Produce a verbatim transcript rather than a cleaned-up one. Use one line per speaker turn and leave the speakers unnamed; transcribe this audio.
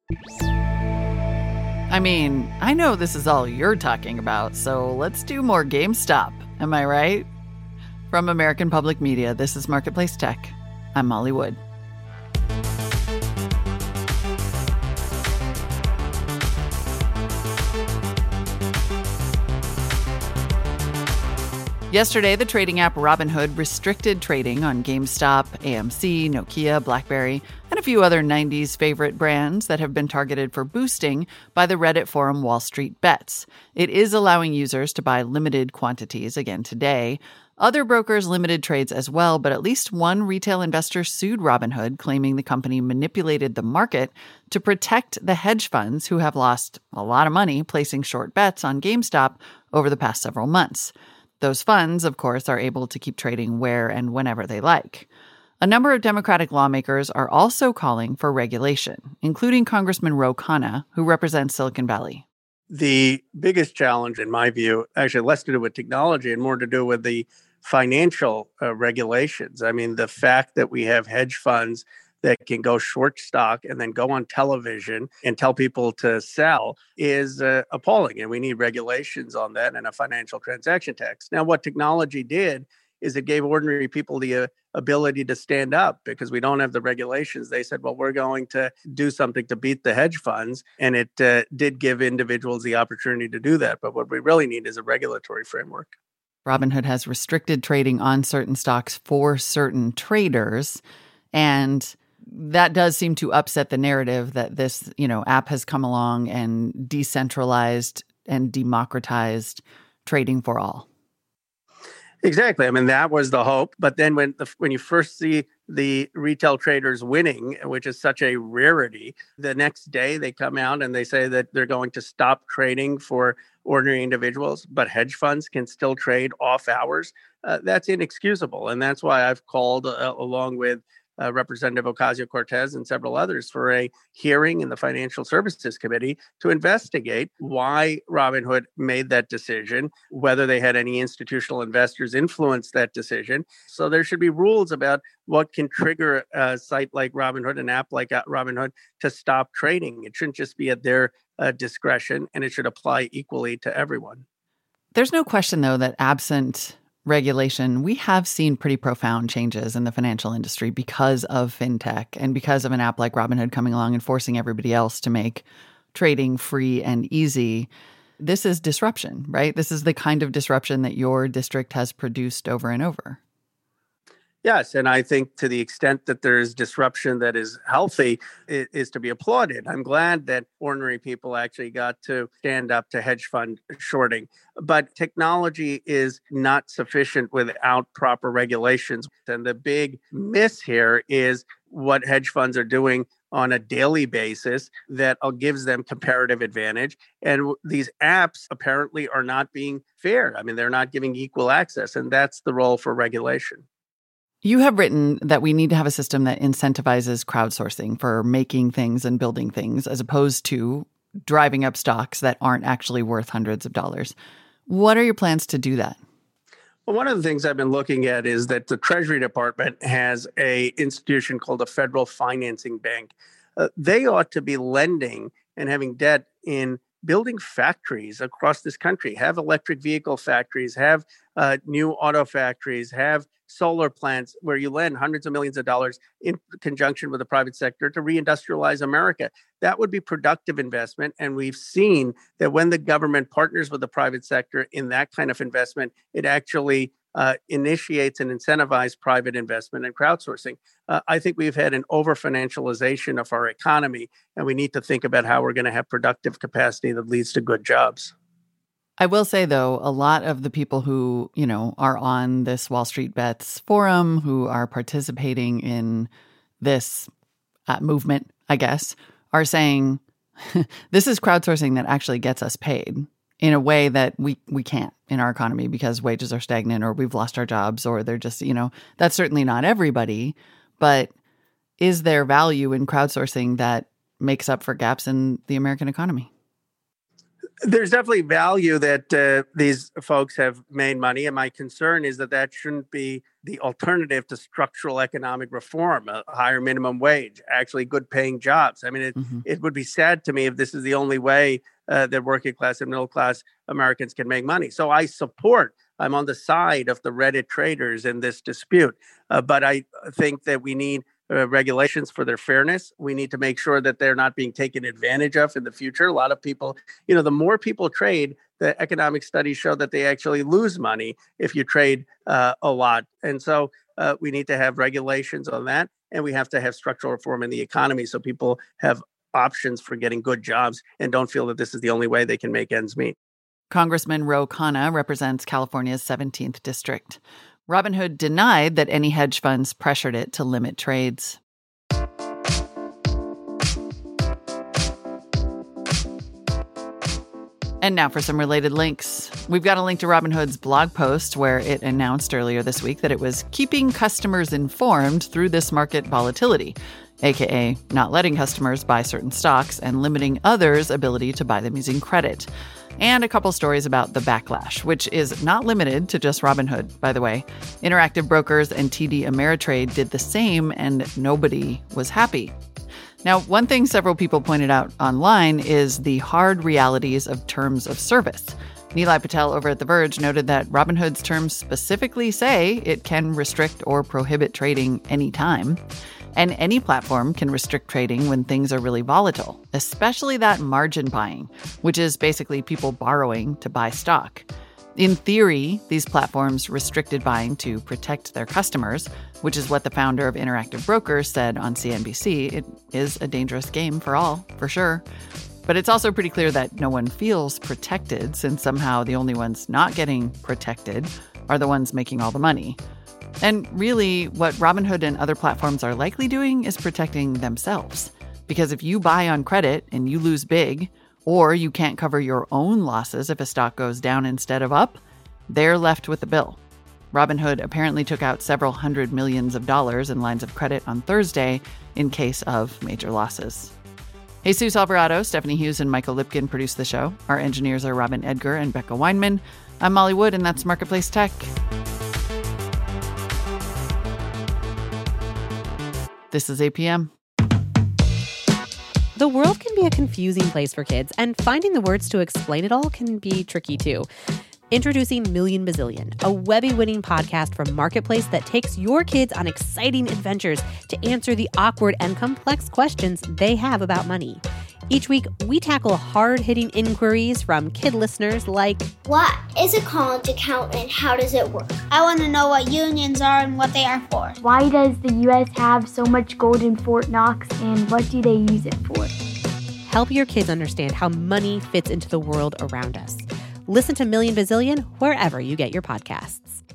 I mean, I know this is all you're talking about, so let's do more GameStop. Am I right? From American Public Media, this is Marketplace Tech. I'm Molly Wood. Yesterday, the trading app Robinhood restricted trading on GameStop, A M C, Nokia, BlackBerry, and a few other nineties favorite brands that have been targeted for boosting by the Reddit forum Wall Street Bets. It is allowing users to buy limited quantities again today. Other brokers limited trades as well, but at least one retail investor sued Robinhood, claiming the company manipulated the market to protect the hedge funds who have lost a lot of money placing short bets on GameStop over the past several months. Those funds, of course, are able to keep trading where and whenever they like. A number of Democratic lawmakers are also calling for regulation, including Congressman Ro Khanna, who represents Silicon Valley.
The biggest challenge, in my view, actually less to do with technology and more to do with the financial uh, regulations. I mean, the fact that we have hedge funds that can go short stock and then go on television and tell people to sell is uh, appalling. And we need regulations on that and a financial transaction tax. Now, what technology did is it gave ordinary people the uh, ability to stand up because we don't have the regulations. They said, well, we're going to do something to beat the hedge funds. And it uh, did give individuals the opportunity to do that. But what we really need is a regulatory framework.
Robinhood has restricted trading on certain stocks for certain traders. And that does seem to upset the narrative that this, you know, app has come along and decentralized and democratized trading for all.
Exactly. I mean, that was the hope. But then when the, when you first see the retail traders winning, which is such a rarity, the next day they come out and they say that they're going to stop trading for ordinary individuals, but hedge funds can still trade off hours. Uh, that's inexcusable. And that's why I've called, uh, along with Uh, Representative Ocasio-Cortez and several others, for a hearing in the Financial Services Committee to investigate why Robinhood made that decision, whether they had any institutional investors influence that decision. So there should be rules about what can trigger a site like Robinhood, an app like Robinhood, to stop trading. It shouldn't just be at their uh, discretion, and it should apply equally to everyone.
There's no question, though, that absent regulation, we have seen pretty profound changes in the financial industry because of fintech and because of an app like Robinhood coming along and forcing everybody else to make trading free and easy. This is disruption, right? This is the kind of disruption that your district has produced over and over.
Yes, and I think to the extent that there is disruption that is healthy, it is to be applauded. I'm glad that ordinary people actually got to stand up to hedge fund shorting. But technology is not sufficient without proper regulations. And the big miss here is what hedge funds are doing on a daily basis that gives them comparative advantage. And these apps apparently are not being fair. I mean, they're not giving equal access, and that's the role for regulation.
You have written that we need to have a system that incentivizes crowdsourcing for making things and building things, as opposed to driving up stocks that aren't actually worth hundreds of dollars. What are your plans to do that?
Well, one of the things I've been looking at is that the Treasury Department has a institution called the Federal Financing Bank. Uh, they ought to be lending and having debt in building factories across this country, have electric vehicle factories, have uh, new auto factories, have solar plants where you lend hundreds of millions of dollars in conjunction with the private sector to reindustrialize America. That would be productive investment. And we've seen that when the government partners with the private sector in that kind of investment, it actually uh, initiates and incentivizes private investment and crowdsourcing. Uh, I think we've had an over-financialization of our economy, and we need to think about how we're going to have productive capacity that leads to good jobs.
I will say, though, a lot of the people who, you know, are on this Wall Street Bets forum, who are participating in this uh, movement, I guess, are saying this is crowdsourcing that actually gets us paid in a way that we, we can't in our economy because wages are stagnant or we've lost our jobs or they're just, you know, that's certainly not everybody. But is there value in crowdsourcing that makes up for gaps in the American economy?
There's definitely value that uh, these folks have made money. And my concern is that that shouldn't be the alternative to structural economic reform, a higher minimum wage, actually good paying jobs. I mean, it, mm-hmm. it would be sad to me if this is the only way uh, that working class and middle class Americans can make money. So I support, I'm on the side of the Reddit traders in this dispute. Uh, but I think that we need Uh, regulations for their fairness. We need to make sure that they're not being taken advantage of in the future. A lot of people, you know, the more people trade, the economic studies show that they actually lose money if you trade uh, a lot. And so uh, we need to have regulations on that. And we have to have structural reform in the economy so people have options for getting good jobs and don't feel that this is the only way they can make ends meet.
Congressman Ro Khanna represents California's seventeenth district. Robinhood denied that any hedge funds pressured it to limit trades. And now for some related links. We've got a link to Robinhood's blog post where it announced earlier this week that it was keeping customers informed through this market volatility, aka not letting customers buy certain stocks and limiting others' ability to buy them using credit. And a couple stories about the backlash, which is not limited to just Robinhood, by the way. Interactive Brokers and T D Ameritrade did the same, and nobody was happy. Now, one thing several people pointed out online is the hard realities of terms of service. Nilay Patel over at The Verge noted that Robinhood's terms specifically say it can restrict or prohibit trading anytime. And any platform can restrict trading when things are really volatile, especially that margin buying, which is basically people borrowing to buy stock. In theory, these platforms restricted buying to protect their customers, which is what the founder of Interactive Brokers said on C N B C. It is a dangerous game for all, for sure. But it's also pretty clear that no one feels protected, since somehow the only ones not getting protected are the ones making all the money. And really, what Robinhood and other platforms are likely doing is protecting themselves. Because if you buy on credit and you lose big, or you can't cover your own losses if a stock goes down instead of up, they're left with the bill. Robinhood apparently took out several hundred millions of dollars in lines of credit on Thursday in case of major losses. Jesus Alvarado, Stephanie Hughes, and Michael Lipkin produced the show. Our engineers are Robin Edgar and Becca Weinman. I'm Molly Wood, and that's Marketplace Tech. This is A P M.
The world can be a confusing place for kids, and finding the words to explain it all can be tricky too. Introducing Million Bazillion, a Webby-winning podcast from Marketplace that takes your kids on exciting adventures to answer the awkward and complex questions they have about money. Each week, we tackle hard-hitting inquiries from kid listeners like,
what is a college account and how does it work?
I want to know what unions are and what they are for.
Why does the U S have so much gold in Fort Knox and what do they use it for?
Help your kids understand how money fits into the world around us. Listen to Million Bazillion wherever you get your podcasts.